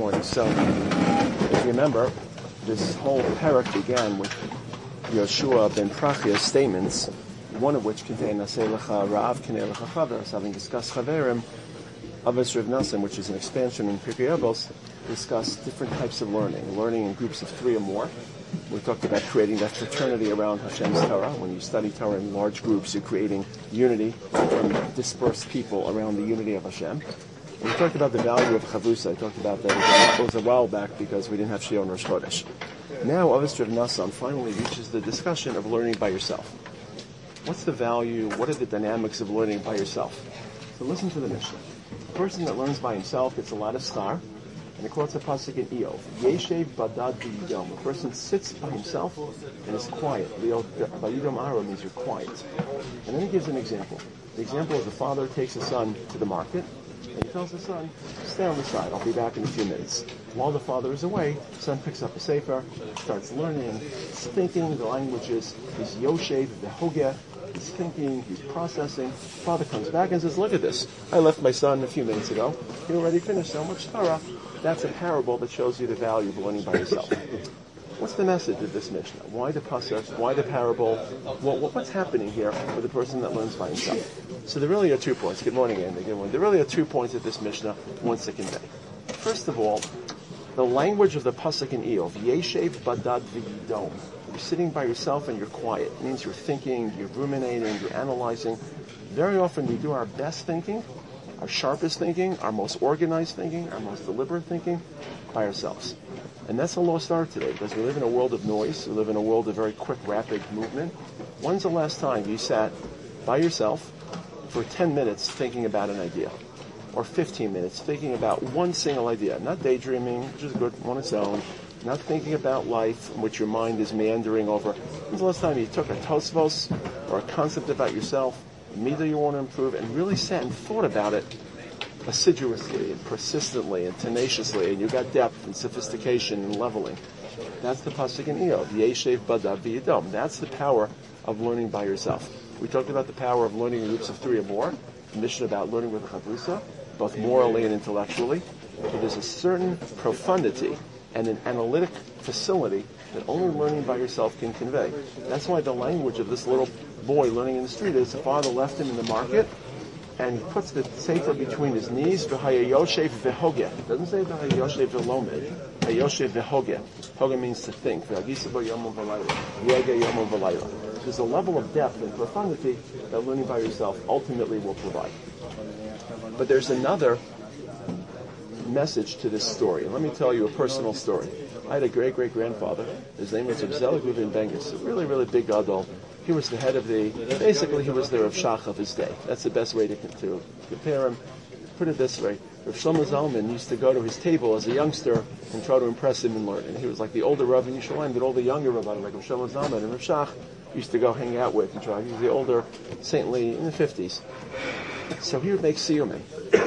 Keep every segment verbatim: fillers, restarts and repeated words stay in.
morning. So, if you remember, this whole parak began with Yoshua ben Prachia's statements, one of which contained Nasei Lecha Ra'av Kinei Lecha Chaver, having discussed Chaverim, Avos Rav Nassim, which is an expansion in Pirkei Avos, discussed different types of learning, learning in groups of three or more. We talked about creating that fraternity around Hashem's Torah. When you study Torah in large groups, you're creating unity from dispersed people around the unity of Hashem. We talked about the value of Chavrusa. I talked about that. It was a while back because we didn't have Shiur on Rosh Chodesh. Now, Avos Rav Nassim finally reaches the discussion of learning by yourself. What's the value? What are the dynamics of learning by yourself? So listen to the Mishnah. The person that learns by himself gets a lot of star, and it quotes a pasuk in Eov. Yeshev badad v'yidom. A person sits by himself and is quiet. V'yidom ara means you're quiet. And then he gives an example. The example is the father takes his son to the market, and he tells the son, stay on the side, I'll be back in a few minutes. While the father is away, the son picks up a sefer, starts learning, he's thinking, the languages, he's Yoshev v'hogeh, he's thinking, he's processing. Father comes back and says, look at this. I left my son a few minutes ago. He already finished so much Torah. That's a parable that shows you the value of learning by yourself. What's the message of this Mishnah? Why the pasuk? Why the parable? What, what, what's happening here for the person that learns by himself? So there really are two points. Good morning, Andy. Good morning. There really are two points that this Mishnah wants to convey. First of all, the language of the pasuk in Eov, Yeshev badad v'yidom. You're sitting by yourself and you're quiet. It means you're thinking, you're ruminating, you're analyzing. Very often we do our best thinking, our sharpest thinking, our most organized thinking, our most deliberate thinking by ourselves. And that's a lost art today because we live in a world of noise. We live in a world of very quick, rapid movement. When's the last time you sat by yourself for ten minutes thinking about an idea? Or fifteen minutes thinking about one single idea? Not daydreaming, which is good on its own. Not thinking about life in which your mind is meandering over. When's the last time you took a tosvos or a concept about yourself, a midah you want to improve, and really sat and thought about it assiduously and persistently and tenaciously, and you got depth and sophistication and leveling? That's the pasuk in Eov, Yeshev badad v'yidom. That's the power of learning by yourself. We talked about the power of learning in groups of three or more, the mission about learning with a chavrusa, both morally and intellectually. But there's a certain profundity and an analytic facility that only learning by yourself can convey. That's why the language of this little boy learning in the street is the father left him in the market, and he puts the sefer between his knees, v'hayayoshev v'hogeh. It doesn't say v'hayayoshev v'lomed, hayoshev v'hogeh. Hogeh means to think. V'hagisabo yomov v'layla, yege yomov v'layla. There's a level of depth and profundity that learning by yourself ultimately will provide. But there's another message to this story. And let me tell you a personal story. I had a great-great-grandfather. His name was Reb Zelig Reuven Bengus, a really, really big gadol. He was the head of the, basically he was the Rav Shach of his day. That's the best way to, to compare him. Put it this way, Rav Shlomo Zalman used to go to his table as a youngster and try to impress him and learn. And he was like the older Rav in Yerushalayim, but all the younger Rav, like Rav Shlomo Zalman and Rav Shach, used to go hang out with and try. He was the older, saintly, in the fifties. So he would make siyumim.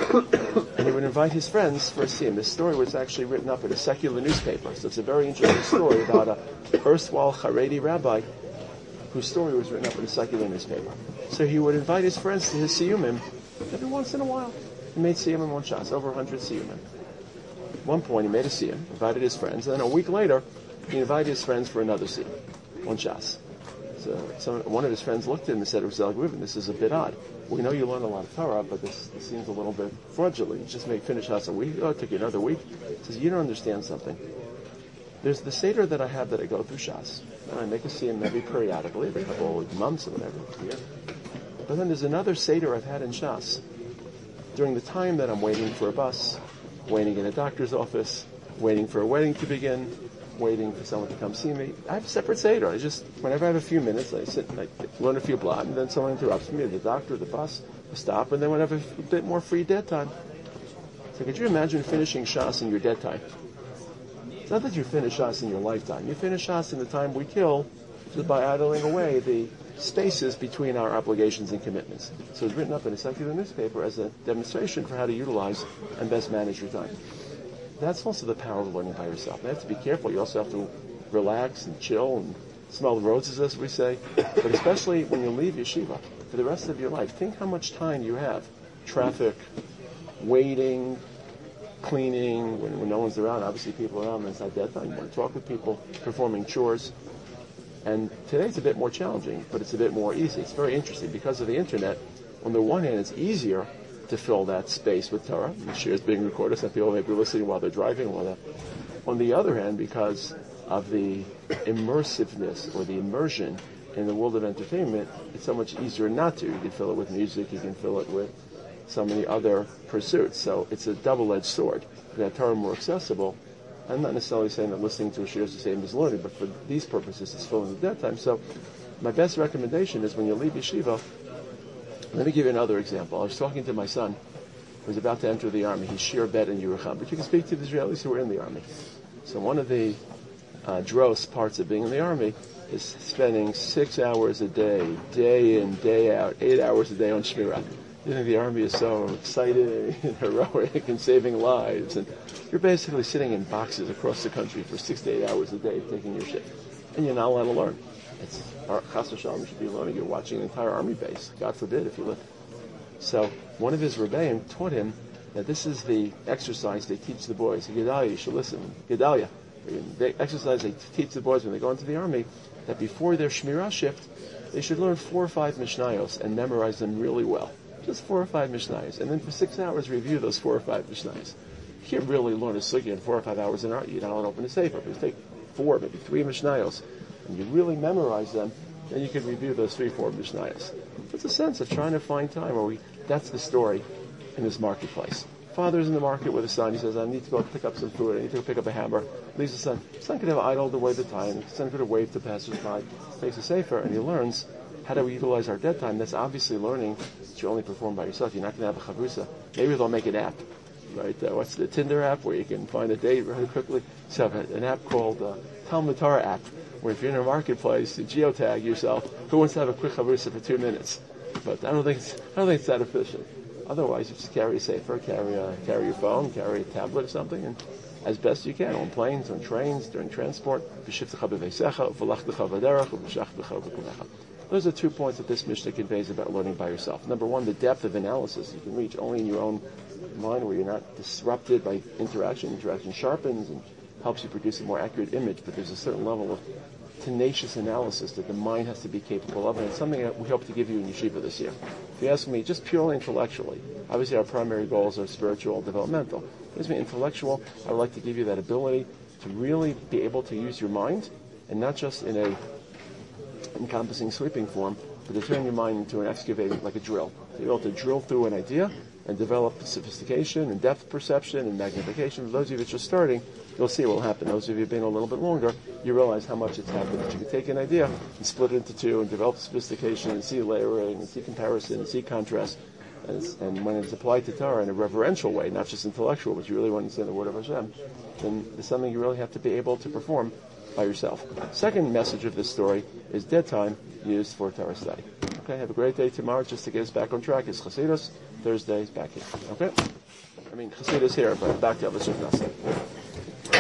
And he would invite his friends for a siyum. This story was actually written up in a secular newspaper. So it's a very interesting story about a erstwhile Haredi rabbi whose story was written up in a secular newspaper. So he would invite his friends to his siyumim every once in a while. He made siyumim one shas, over one hundred siyumim. At one point he made a siyum, invited his friends, and then a week later he invited his friends for another siyum, one shas. So some, one of his friends looked at him and said, this is a bit odd. We know you learned a lot of Torah, but this, this seems a little bit fraudulent. You just made finish us a week. Oh, it took you another week. He says, you don't understand something. There's the Seder that I have that I go through Shas. And I make a siyum maybe periodically, every couple of months or whatever, year. But then there's another Seder I've had in Shas. During the time that I'm waiting for a bus, waiting in a doctor's office, waiting for a wedding to begin, waiting for someone to come see me, I have a separate Seder. I just, whenever I have a few minutes, I sit and I learn a few blot, and then someone interrupts me, the doctor, the bus, I stop, and then when I have a bit more free dead time. So could you imagine finishing Shas in your dead time? It's not that you finish Shas in your lifetime. You finish Shas in the time we kill just by idling away the spaces between our obligations and commitments. So it's written up in a secular newspaper as a demonstration for how to utilize and best manage your time. That's also the power of learning by yourself. You have to be careful. You also have to relax and chill and smell the roses, as we say. But especially when you leave yeshiva for the rest of your life, think how much time you have. Traffic, waiting, cleaning, when, when no one's around. Obviously, people are around, and it's not that time. You want to talk with people, performing chores. And today it's a bit more challenging, but it's a bit more easy. It's very interesting because of the internet. On the one hand, it's easier to fill that space with Torah. The shir is being recorded, so people may be listening while they're driving. While they're... On the other hand, because of the immersiveness or the immersion in the world of entertainment, it's so much easier not to. You can fill it with music, you can fill it with so many other pursuits. So it's a double-edged sword. That Torah more accessible. I'm not necessarily saying that listening to a shir is the same as learning, but for these purposes, it's filling the dead time. So my best recommendation is when you leave yeshiva, let me give you another example. I was talking to my son, who was about to enter the army. He's shir bet in Yerucham, but you can speak to the Israelis who are in the army. So one of the uh, dross parts of being in the army is spending six hours a day, day in, day out, eight hours a day on shmirah. You think the army is so excited and heroic and saving lives, and you're basically sitting in boxes across the country for six to eight hours a day taking your shit, and you're not allowed to learn. It's chas v'shalom, you should be learning. You're watching an entire army base. God forbid if you live. So one of his rebbeim taught him that this is the exercise they teach the boys. Gedalia, you should listen. Gedalia, the exercise they teach the boys when they go into the army, that before their shmirah shift, they should learn four or five mishnayos and memorize them really well. Just four or five mishnayos, and then for six hours review those four or five mishnayos. You can't really learn a sugya in four or five hours in art. You don't open a sefer. But you take four, maybe three mishnayos, and you really memorize them, then you can review those three, four mishnayos. It's a sense of trying to find time where we. That's the story in this marketplace. Father's in the market with his son. He says, "I need to go pick up some food. I need to go pick up a hammer." Leaves the son. The son could have idled away the time. The son could have waved to passers-by. Takes a sefer, and he learns how do we utilize our dead time. That's obviously learning that you only perform by yourself. You're not going to have a chavrusa. Maybe they'll make an app, right? Uh, what's the Tinder app where you can find a date really quickly? So have an app called uh, Talmud Torah app, where if you're in a marketplace, you geotag yourself. Who wants to have a quick chavrusa for two minutes? But I don't think it's, I don't think it's that efficient. Otherwise, you just carry a sefer, carry a, carry your phone, carry a tablet or something, and as best you can on planes, on trains, during transport. Those are two points that this Mishnah conveys about learning by yourself. Number one, the depth of analysis you can reach only in your own mind, where you're not disrupted by interaction. Interaction sharpens and helps you produce a more accurate image, but there's a certain level of tenacious analysis that the mind has to be capable of, and it's something that we hope to give you in Yeshiva this year. If you ask me, just purely intellectually, obviously our primary goals are spiritual, developmental. If it's intellectual, I would like to give you that ability to really be able to use your mind, and not just in a encompassing sweeping form, but to turn your mind into an excavator, like a drill. To be able to drill through an idea and develop sophistication and depth perception and magnification. For those of you that's just starting, you'll see what will happen. Those of you who've been a little bit longer, you realize how much it's happened. That you can take an idea and split it into two and develop sophistication and see layering and see comparison and see contrast. And, and when it's applied to Torah in a reverential way, not just intellectual, but you really want to say the word of Hashem, then it's something you really have to be able to perform by yourself. Second message of this story is dead time used for Torah study. Okay, have a great day tomorrow. Just to get us back on track is Chassidus. Thursday is back here. Okay? I mean, Chassidus here, but back to Avos Nasa.